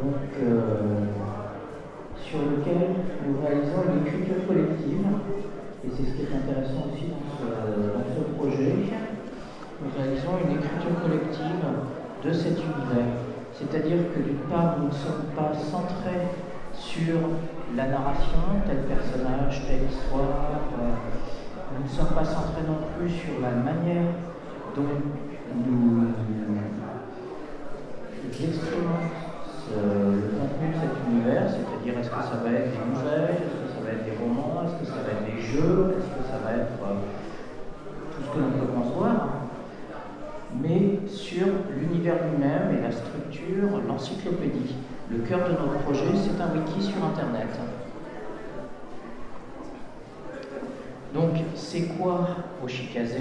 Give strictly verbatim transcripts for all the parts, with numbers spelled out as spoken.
donc, euh, sur lequel nous réalisons une écriture collective, et c'est ce qui est intéressant aussi dans ce, dans ce projet. Nous réalisons une écriture collective de cet univers, c'est-à-dire que d'une part, nous ne sommes pas centrés sur la narration, tel personnage, telle histoire, euh, nous ne sommes pas centrés non plus sur la manière dont nous exprimons le contenu de cet univers, c'est-à-dire est-ce que ça va être des nouvelles, est-ce que ça va être des romans, est-ce que ça va être des jeux, est-ce que ça va être euh, tout ce que l'on peut concevoir, mais sur l'univers lui-même et la structure, l'encyclopédie. Le cœur de notre projet, c'est un wiki sur Internet. Donc, c'est quoi Oshikaze?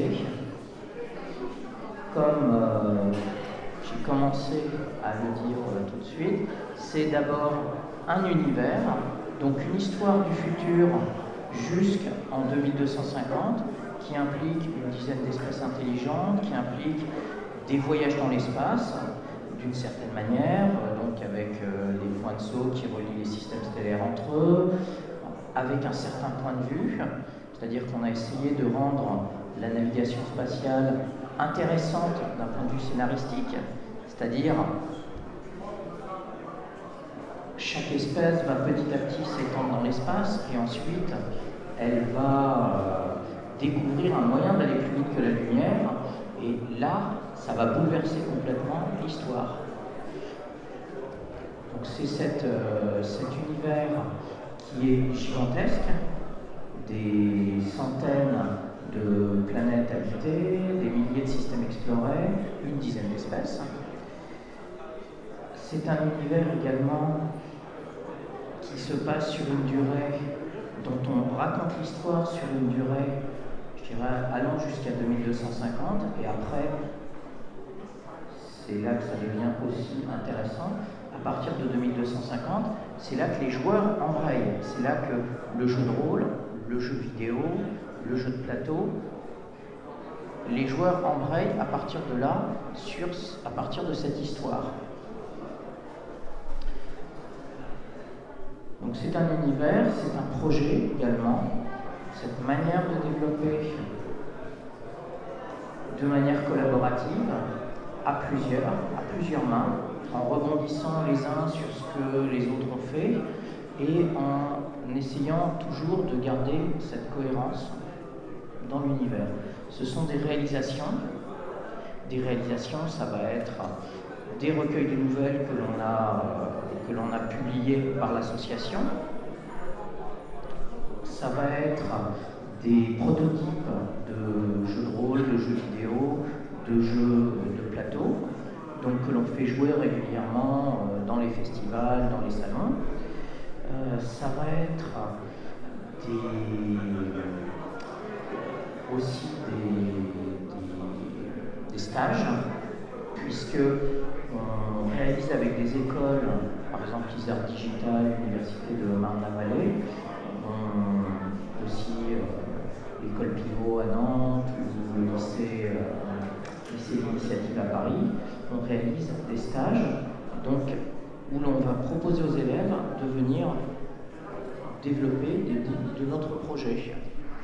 Comme euh, j'ai commencé à le dire euh, tout de suite, c'est d'abord un univers, donc une histoire du futur jusqu'en deux mille deux cent cinquante, qui implique une dizaine d'espèces intelligentes, qui implique des voyages dans l'espace, d'une certaine manière, euh, donc avec euh, des points de saut qui relient les systèmes stellaires entre eux, avec un certain point de vue, c'est-à-dire qu'on a essayé de rendre la navigation spatiale intéressante d'un point de vue scénaristique, c'est-à-dire chaque espèce va petit à petit s'étendre dans l'espace et ensuite elle va euh, découvrir un moyen d'aller plus vite que la lumière, et là, ça va bouleverser complètement l'histoire. Donc c'est cette, euh, cet univers qui est gigantesque, des centaines de planètes habitées, des milliers de systèmes explorés, une dizaine d'espèces. C'est un univers également qui se passe sur une durée, dont on raconte l'histoire sur une durée, je dirais, allant jusqu'à deux mille deux cent cinquante, et après, c'est là que ça devient aussi intéressant. À partir de deux mille deux cent cinquante, c'est là que les joueurs embrayent, c'est là que le jeu de rôle, le jeu vidéo, le jeu de plateau, les joueurs embrayent à partir de là, sur, à partir de cette histoire. Donc c'est un univers, c'est un projet également, cette manière de développer de manière collaborative, à plusieurs, à plusieurs mains, en rebondissant les uns sur ce que les autres ont fait et en essayant toujours de garder cette cohérence dans l'univers. Ce sont des réalisations. Des réalisations, ça va être des recueils de nouvelles que l'on a, euh, que l'on a publiés par l'association. Ça va être des prototypes de jeux de rôle, de jeux vidéo, de jeux de plateau, donc que l'on fait jouer régulièrement euh, dans les festivals, dans les salons. Euh, ça va être des, aussi des, des, des stages, puisque on réalise avec des écoles, par exemple l'Isard Digital, l'Université de Marne-la-Vallée, aussi euh, l'école Pivot à Nantes ou le lycée, euh, lycée d'Initiative à Paris. On réalise des stages donc, où l'on va proposer aux élèves de venir développer des, de, de notre projet.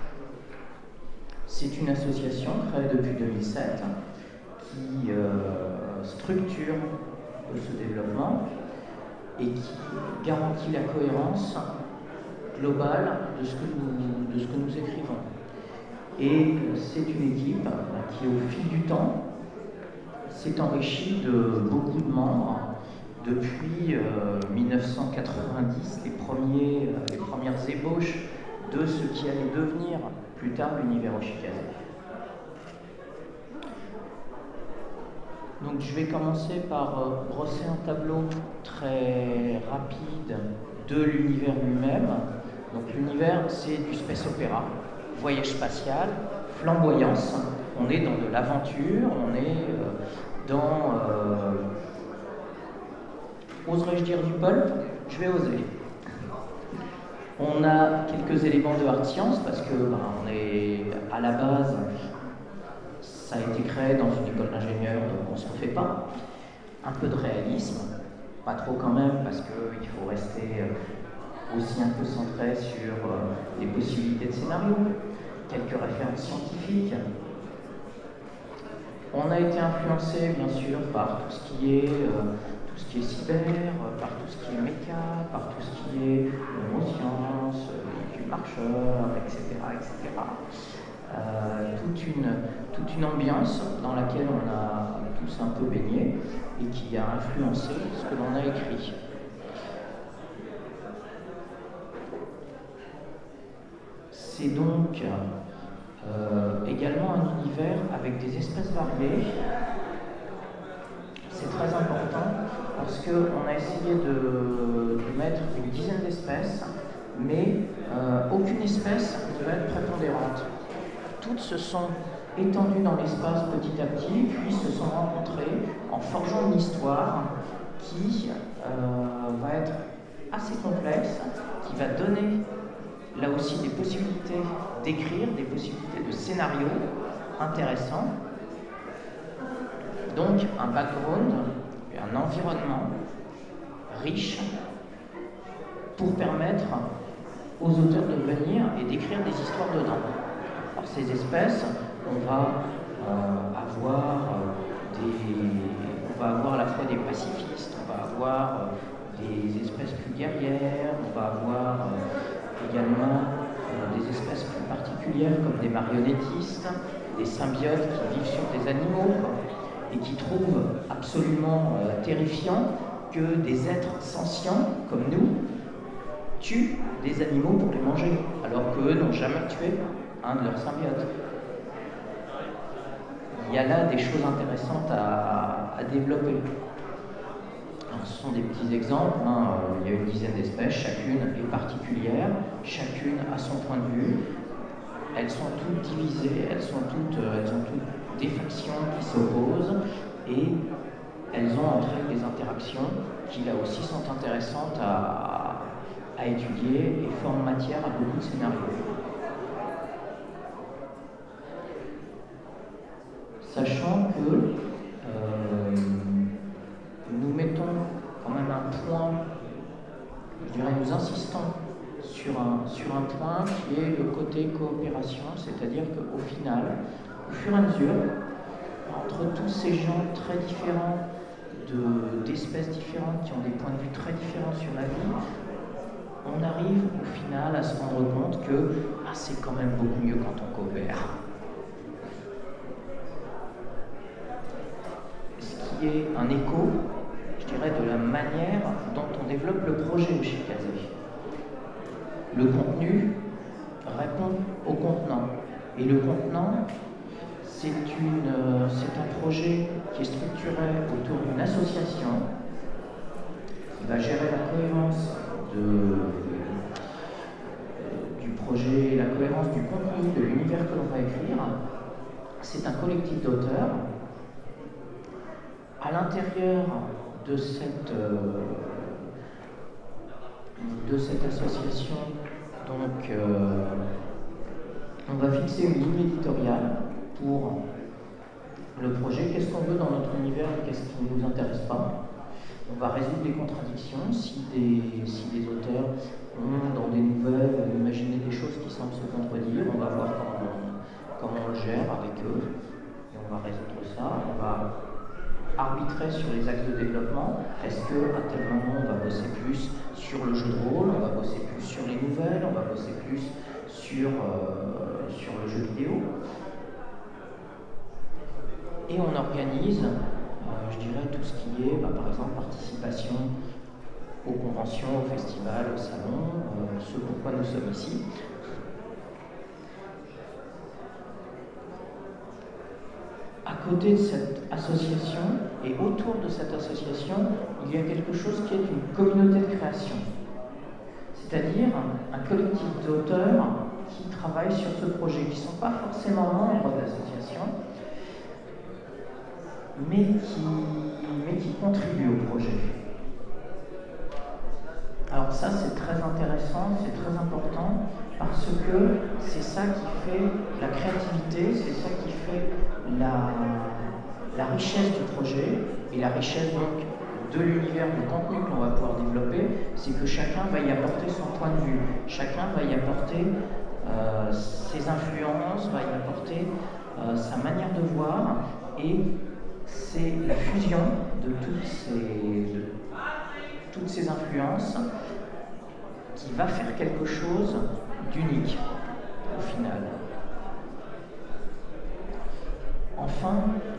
C'est une association créée depuis deux mille sept qui euh, structure ce développement et qui garantit la cohérence globale de ce que nous, de ce que nous écrivons. Et c'est une équipe qui, au fil du temps, s'est enrichie de beaucoup de membres. Depuis euh, mille neuf cent quatre-vingt-dix, les, premiers, euh, les premières ébauches de ce qui allait devenir plus tard l'univers Oshikaze. Donc je vais commencer par euh, brosser un tableau très rapide de l'univers lui-même. Donc l'univers, c'est du space opéra, voyage spatial, flamboyance. On est dans de l'aventure, on est euh, dans, euh, oserais-je dire du pulp? Je vais oser. On a quelques éléments de hard science parce que ben, on est à la base, ça a été créé dans une école d'ingénieurs, donc on ne s'en fait pas. Un peu de réalisme, pas trop quand même, parce qu'il faut rester aussi un peu centré sur les possibilités de scénario, quelques références scientifiques. On a été influencé bien sûr par tout ce qui est, euh, tout ce qui est cyber, par tout ce qui est méca, par tout ce qui est neurosciences, véhicules marcheurs, et cetera et cetera. Euh, toute, une, toute une ambiance dans laquelle on a tous un peu baigné et qui a influencé ce que l'on a écrit. C'est donc euh, également un univers avec des espèces variées. C'est très important parce qu'on a essayé de, de mettre une dizaine d'espèces, mais euh, aucune espèce ne va être prépondérante. Toutes se sont étendues dans l'espace petit à petit, puis se sont rencontrées en forgeant une histoire qui euh, va être assez complexe, qui va donner là aussi des possibilités d'écrire, des possibilités de scénario intéressants. Donc un background, un environnement riche pour permettre aux auteurs de venir et d'écrire des histoires dedans. Alors ces espèces, on va euh, avoir euh, des, on va avoir à la fois des pacifistes, on va avoir euh, des espèces plus guerrières, on va avoir euh, également euh, des espèces plus particulières comme des marionnettistes, des symbiotes qui vivent sur des animaux et qui trouvent absolument euh, terrifiant que des êtres sentients comme nous tuent des animaux pour les manger, alors qu'eux n'ont jamais tué un de leurs symbiotes. Il y a là des choses intéressantes à, à développer. Alors, ce sont des petits exemples, hein. Il y a une dizaine d'espèces, chacune est particulière, chacune a son point de vue. Elles sont toutes divisées, elles, sont toutes, elles ont toutes des factions qui s'opposent et elles ont entre elles des interactions qui là aussi sont intéressantes à, à étudier et forment matière à beaucoup de scénarios. Sachant que euh, nous mettons quand même un point, je dirais nous insistons sur un, sur un point qui est le côté coopération, c'est-à-dire qu'au final, au fur et à mesure, entre tous ces gens très différents, d'espèces différentes, qui ont des points de vue très différents sur la vie, on arrive au final à se rendre compte que ah, c'est quand même beaucoup mieux quand on coopère. Ce qui est un écho, je dirais, de la manière dont on développe le projet Oshikaze. Le contenu répond au contenant. Et le contenant, c'est un projet qui est structuré autour d'une association qui va gérer la cohérence de, du projet, la cohérence du contenu, de l'univers que l'on va écrire. C'est un collectif d'auteurs. À l'intérieur de cette, de cette association, donc, euh, on va fixer une ligne éditoriale pour le projet. Qu'est-ce qu'on veut dans notre univers et qu'est-ce qui ne nous intéresse pas? On va résoudre des contradictions. Si des, si des auteurs ont, dans des nouvelles, imaginé des choses qui semblent se contredire, on va voir comment on, comment on le gère avec eux. Et on va résoudre ça. On va arbitrer sur les axes de développement. Est-ce qu'à tel moment, on va bosser plus sur le jeu de rôle, on va bosser plus sur les nouvelles, on va bosser plus sur, euh, sur le jeu vidéo. Et on organise, euh, je dirais, tout ce qui est, bah, par exemple, participation aux conventions, aux festivals, aux salons, euh, ce pourquoi nous sommes ici. À côté de cette association, et autour de cette association, il y a quelque chose qui est une communauté de création. C'est-à-dire un collectif d'auteurs qui travaillent sur ce projet, qui ne sont pas forcément membres de l'association, mais qui, mais qui contribuent au projet. Alors ça, c'est très intéressant, c'est très important, parce que c'est ça qui fait la créativité, c'est ça qui fait la, la richesse du projet, et la richesse donc de l'univers, du contenu que l'on va pouvoir développer, c'est que chacun va y apporter son point de vue, chacun va y apporter euh, ses influences, va y apporter euh, sa manière de voir, et c'est la fusion de toutes ces, de toutes ces influences qui va faire quelque chose d'unique au final. Enfin,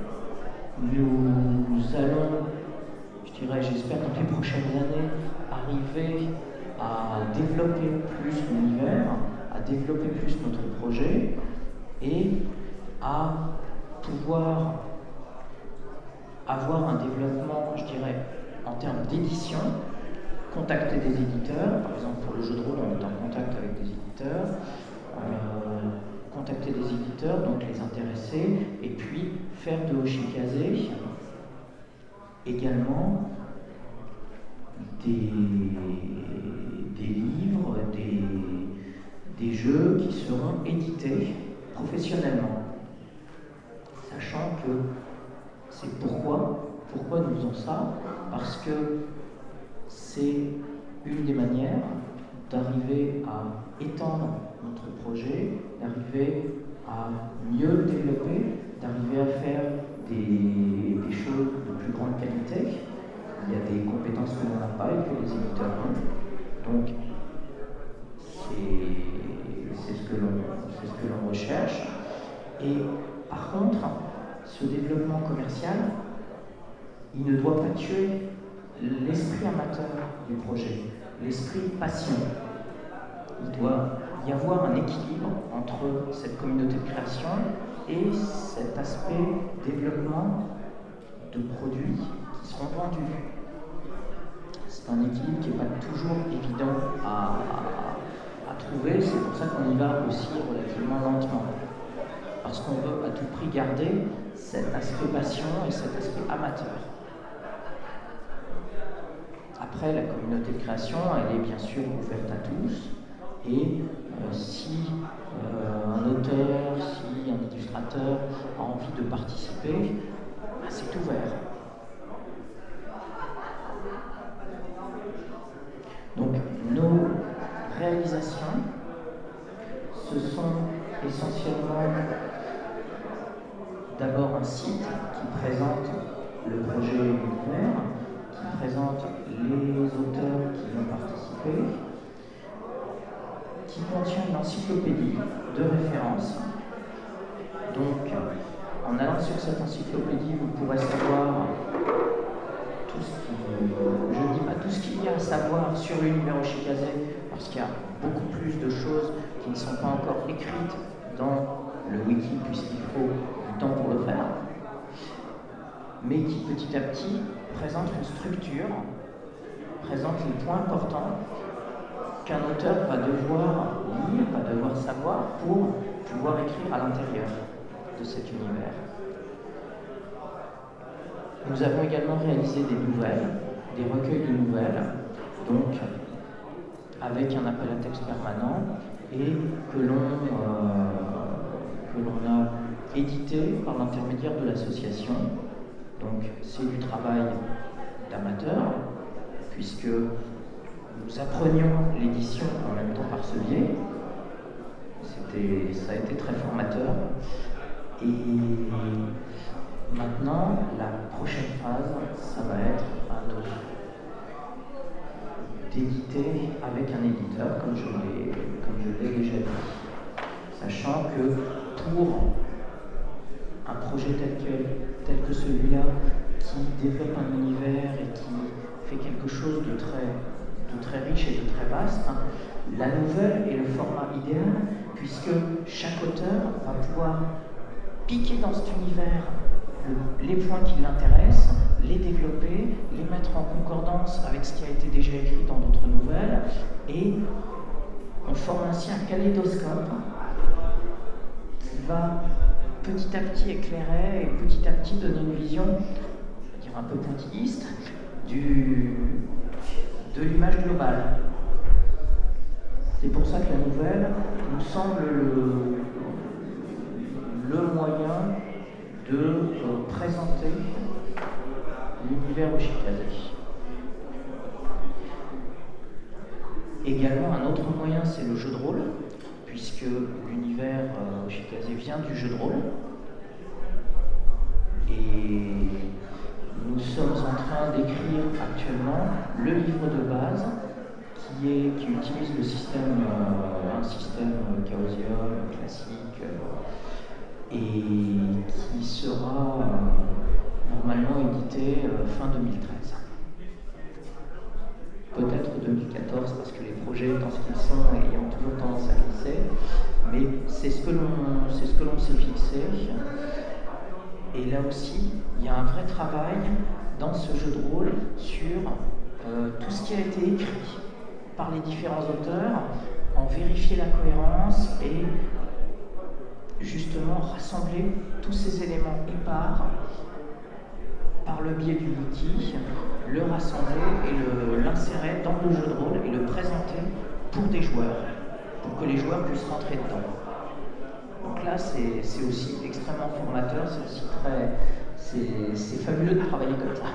nous allons, je dirais, j'espère dans les prochaines années, arriver à développer plus l'univers, à développer plus notre projet et à pouvoir avoir un développement, je dirais, en termes d'édition, contacter des éditeurs, par exemple pour le jeu de rôle, on est en contact avec des éditeurs, euh, contacter des éditeurs, donc les intéresser, et puis faire de Oshikaze également des, des livres, des, des jeux qui seront édités professionnellement. Sachant que c'est pourquoi, pourquoi nous faisons ça, parce que c'est une des manières d'arriver à étendre notre projet, d'arriver à mieux le développer, d'arriver à faire des, des choses de plus grande qualité. Il y a des compétences que l'on n'a pas et que les éditeurs ont. Donc, c'est ce que l'on recherche. Et par contre, ce développement commercial, il ne doit pas tuer l'esprit amateur du projet, l'esprit passion. Il doit y avoir un équilibre entre cette communauté de création et cet aspect développement de produits qui seront vendus. C'est un équilibre qui n'est pas toujours évident à, à, à trouver, c'est pour ça qu'on y va aussi relativement lentement. Parce qu'on veut à tout prix garder cet aspect passion et cet aspect amateur. Après, la communauté de création, elle est bien sûr ouverte à tous. Et euh, si euh, un auteur, si un illustrateur a envie de participer, bah, c'est ouvert. Donc, nos réalisations, ce sont essentiellement d'abord un site qui présente le projet univers, qui présente les auteurs qui vont participer, qui contient une encyclopédie de référence. Donc, en allant sur cette encyclopédie, vous pourrez savoir tout ce qui, je ne dis pas tout ce qu'il y a à savoir sur l'univers Oshikaze, parce qu'il y a beaucoup plus de choses qui ne sont pas encore écrites dans le wiki, puisqu'il faut du temps pour le faire, mais qui petit à petit présente une structure, présente les points importants qu'un auteur va devoir lire, va devoir savoir pour pouvoir écrire à l'intérieur de cet univers. Nous avons également réalisé des nouvelles, des recueils de nouvelles, donc avec un appel à texte permanent et que l'on euh, que l'on a édité par l'intermédiaire de l'association. Donc c'est du travail d'amateur, puisque nous apprenions l'édition en même temps par ce biais. C'était, ça a été très formateur. Et maintenant, la prochaine phase, ça va être à nous d'éditer avec un éditeur, comme je l'ai, comme je l'ai déjà dit. Sachant que pour un projet tel que, tel que celui-là, qui développe un univers et qui fait quelque chose de très, de très riche et de très vaste, la nouvelle est le format idéal, puisque chaque auteur va pouvoir piquer dans cet univers le, les points qui l'intéressent, les développer, les mettre en concordance avec ce qui a été déjà écrit dans d'autres nouvelles, et on forme ainsi un kaléidoscope qui va petit à petit éclairer et petit à petit donner une vision, on va dire un peu pointilliste, du, de l'image globale. C'est pour ça que la nouvelle nous semble le, le moyen de euh, présenter l'univers Oshikaze. Également, un autre moyen, c'est le jeu de rôle, puisque l'univers euh, chez Casé vient du jeu de rôle. Et nous sommes en train d'écrire actuellement le livre de base qui, est, qui utilise le système, euh, un système Chaosium classique euh, et qui sera euh, normalement édité euh, fin deux mille treize. Peut-être deux mille quatorze parce que les projets étant ce qu'ils sont ayant toujours tendance à glisser, mais c'est ce que l'on c'est ce que l'on s'est fixé. Et là aussi, il y a un vrai travail dans ce jeu de rôle sur euh, tout ce qui a été écrit par les différents auteurs, en vérifier la cohérence et justement rassembler tous ces éléments épars par le biais du wiki, le rassembler et l'insérer dans le jeu de rôle et le présenter pour des joueurs, pour que les joueurs puissent rentrer dedans. Donc là, c'est aussi extrêmement formateur, c'est aussi très, c'est fabuleux de travailler comme ça.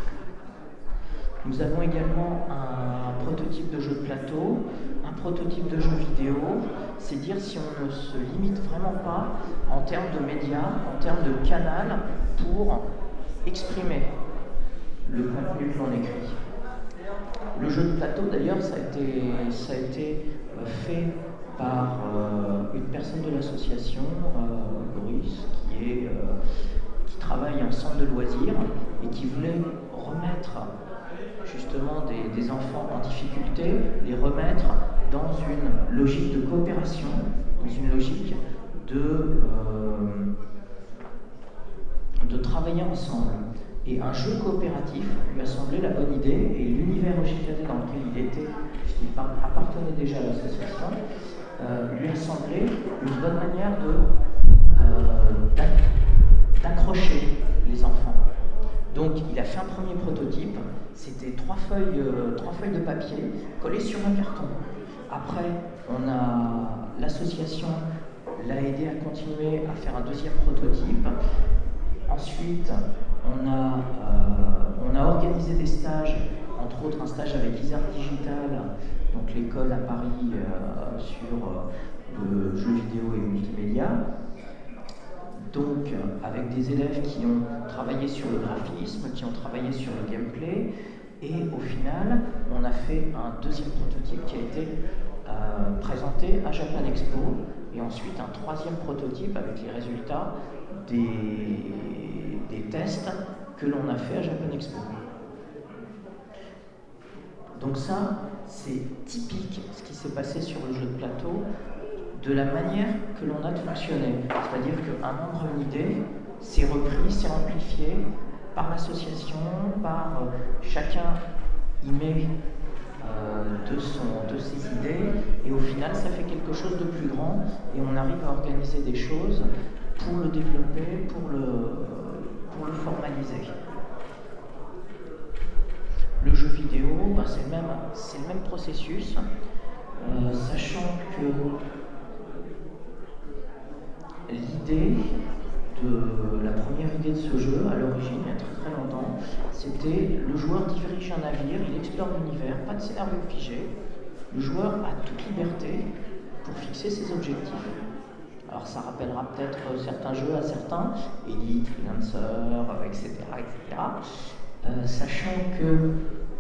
Nous avons également un prototype de jeu de plateau, un prototype de jeu vidéo, c'est dire si on ne se limite vraiment pas en termes de médias, en termes de canal pour exprimer le contenu que l'on écrit. Le jeu de plateau, d'ailleurs, ça a été, ça a été fait par euh, une personne de l'association, euh, Boris, qui, est, euh, qui travaille en centre de loisirs et qui voulait remettre justement des, des enfants en difficulté, les remettre dans une logique de coopération, dans une logique de, euh, de travailler ensemble. Et un jeu coopératif lui a semblé la bonne idée, et l'univers O G K D dans lequel il était, puisqu'il appartenait déjà à l'association, euh, lui a semblé une bonne manière euh, d'accrocher les enfants. Donc il a fait un premier prototype, c'était trois feuilles, euh, trois feuilles de papier collées sur un carton. Après, on a l'association l'a aidé à continuer à faire un deuxième prototype. Ensuite, on a, euh, on a organisé des stages, entre autres un stage avec Isart Digital, donc l'école à Paris euh, sur euh, le jeu vidéo et multimédia. Donc avec des élèves qui ont travaillé sur le graphisme, qui ont travaillé sur le gameplay, et au final, on a fait un deuxième prototype qui a été euh, présenté à Japan Expo, et ensuite un troisième prototype avec les résultats des, des tests que l'on a fait à Japan Expo. Donc ça, c'est typique ce qui s'est passé sur le jeu de plateau, de la manière que l'on a de fonctionner. C'est-à-dire qu'un membre a une idée, c'est repris, c'est amplifié par l'association, par euh, chacun y met euh, de, son, de ses idées, et au final ça fait quelque chose de plus grand, et on arrive à organiser des choses pour le développer, pour le, pour le formaliser. Le jeu vidéo, ben c'est le, le même processus, euh, sachant que l'idée de la première idée de ce jeu, à l'origine, il y a très très longtemps, c'était le joueur dirige un navire, il explore l'univers, pas de scénario figé, le joueur a toute liberté pour fixer ses objectifs. Alors ça rappellera peut-être certains jeux à certains, Elite, Freelancer, et cetera, et cetera. Euh, sachant que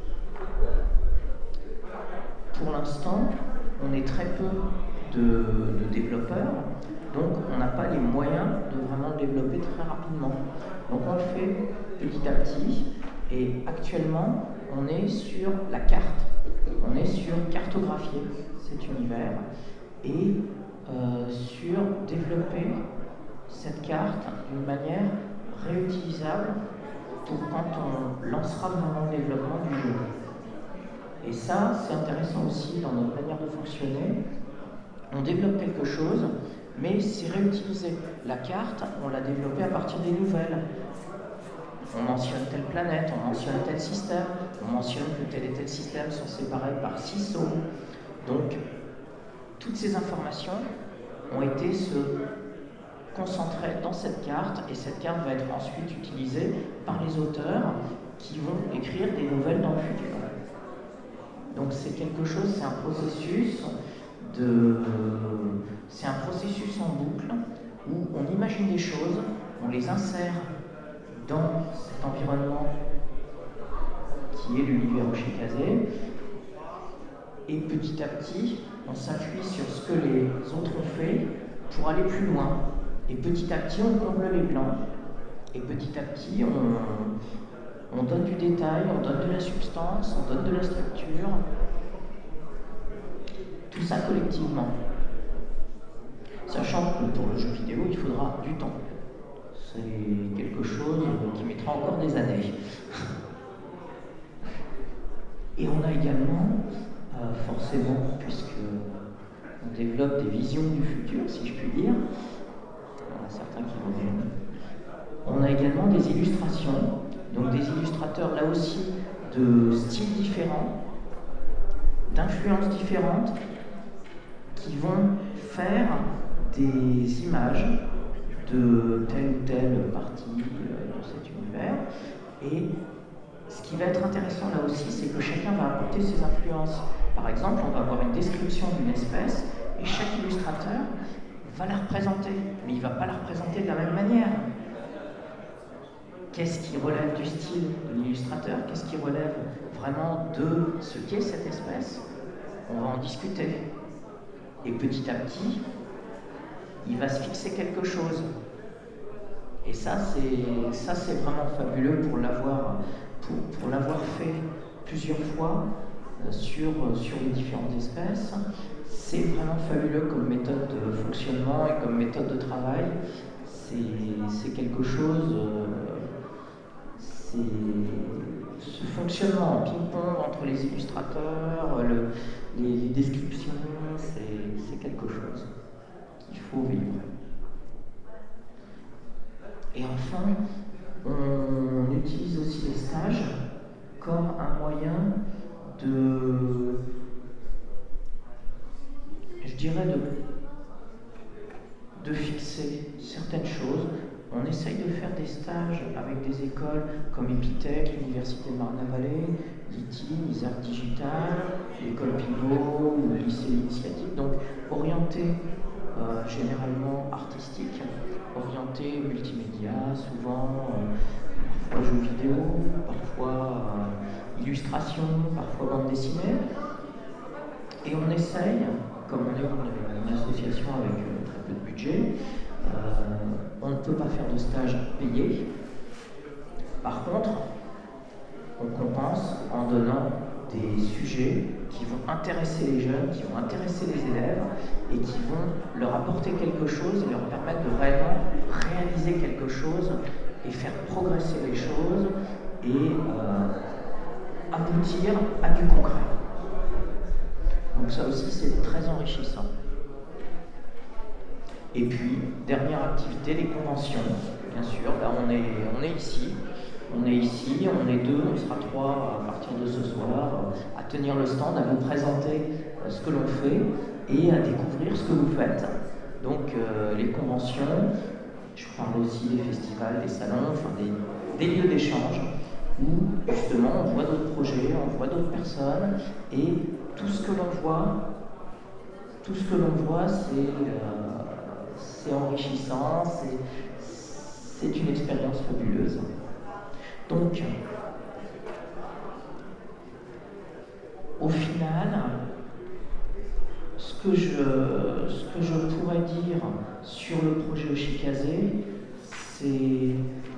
pour l'instant, on est très peu de, de développeurs, donc on n'a pas les moyens de vraiment le développer très rapidement. Donc on le fait petit à petit, et actuellement, on est sur la carte, on est sur cartographier cet univers, et euh, sur développer cette carte d'une manière réutilisable pour quand on lancera vraiment le développement du jeu. Et ça, c'est intéressant aussi dans notre manière de fonctionner. On développe quelque chose, mais c'est réutilisé. La carte, on l'a développée à partir des nouvelles. On mentionne telle planète, on mentionne tel système, on mentionne que tel et tel système sont séparés par six sauts. Donc, toutes ces informations ont été se concentrer dans cette carte, et cette carte va être ensuite utilisée par les auteurs qui vont écrire des nouvelles dans le futur. Donc Donc c'est quelque chose, c'est un processus de, c'est un processus en boucle où on imagine des choses, on les insère dans cet environnement qui est l'univers Oshikaze, et petit à petit, on s'appuie sur ce que les autres ont fait pour aller plus loin. Et petit à petit, on comble les blancs. Et petit à petit, on, on donne du détail, on donne de la substance, on donne de la structure. Tout ça collectivement. Sachant que pour le jeu vidéo, il faudra du temps. C'est quelque chose qui mettra encore des années. Et on a également, euh, forcément, puisque on développe des visions du futur, si je puis dire, il y en a certains qui vont dire, on a également des illustrations, donc des illustrateurs là aussi de styles différents, d'influences différentes, qui vont faire des images de telle ou telle partie de cet univers. Et ce qui va être intéressant là aussi, c'est que chacun va apporter ses influences. Par exemple, on va avoir une description d'une espèce et chaque illustrateur va la représenter, mais il ne va pas la représenter de la même manière. Qu'est-ce qui relève du style de l'illustrateur? Qu'est-ce qui relève vraiment de ce qu'est cette espèce? On va en discuter. Et petit à petit, il va se fixer quelque chose. Et ça, c'est ça, c'est vraiment fabuleux pour l'avoir pour, pour l'avoir fait plusieurs fois euh, sur, sur les différentes espèces. C'est vraiment fabuleux comme méthode de fonctionnement et comme méthode de travail. C'est quelque chose... Euh, c'est ce fonctionnement en ping-pong entre les illustrateurs, le, les, les descriptions, c'est quelque chose qu'il faut vivre. Et enfin, on utilise aussi les stages comme un moyen de, je dirais, de, de fixer certaines choses. On essaye de faire des stages avec des écoles comme Epitech, l'Université de Marne-la-Vallée, l'I T I, l'Isaac Digital, l'école Pivot ou le lycée L'Initiative, donc orienté euh, généralement artistique, orienté multimédia, souvent euh, parfois jeux vidéo, parfois euh, illustration, parfois bande dessinée. Et on essaye, comme on est une, une association avec euh, très peu de budget, Euh, on ne peut pas faire de stage payé. Par contre, on compense en donnant des sujets qui vont intéresser les jeunes, qui vont intéresser les élèves et qui vont leur apporter quelque chose et leur permettre de vraiment réaliser quelque chose et faire progresser les choses et euh, aboutir à du concret. Donc ça aussi, c'est très enrichissant. Et puis, dernière activité, les conventions, bien sûr. Là, on est, on est ici, on est ici, on est deux, on sera trois à partir de ce soir, à tenir le stand, à vous présenter ce que l'on fait et à découvrir ce que vous faites. Donc, euh, les conventions, je parle aussi des festivals, des salons, enfin des, des lieux d'échange où, justement, on voit d'autres projets, on voit d'autres personnes et tout ce que l'on voit, tout ce que l'on voit, c'est... Euh, c'est enrichissant, c'est une expérience fabuleuse. Donc, au final, ce que je, ce que je pourrais dire sur le projet Oshikaze, c'est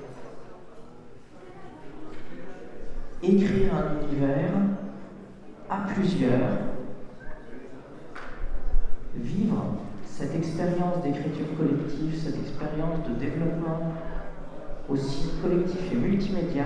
écrire un univers à plusieurs, vivre cette expérience d'écriture collective, cette expérience de développement aussi collectif et multimédia,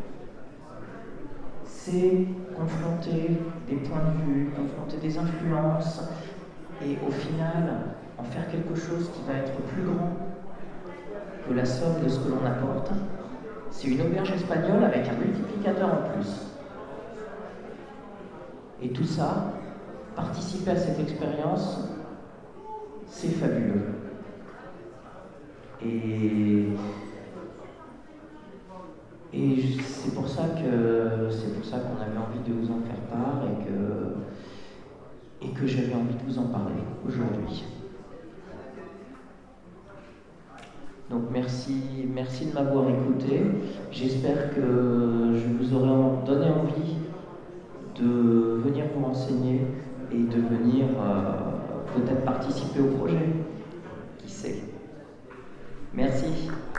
c'est confronter des points de vue, confronter des influences et au final en faire quelque chose qui va être plus grand que la somme de ce que l'on apporte. C'est une auberge espagnole avec un multiplicateur en plus. Et tout ça, participer à cette expérience, c'est fabuleux. Et, et c'est pour ça que c'est pour ça qu'on avait envie de vous en faire part et que que j'avais envie de vous en parler aujourd'hui. Donc merci, merci de m'avoir écouté. J'espère que je vous aurai donné envie de venir vous renseigner et de venir euh, peut-être participer au projet. Qui sait? Merci.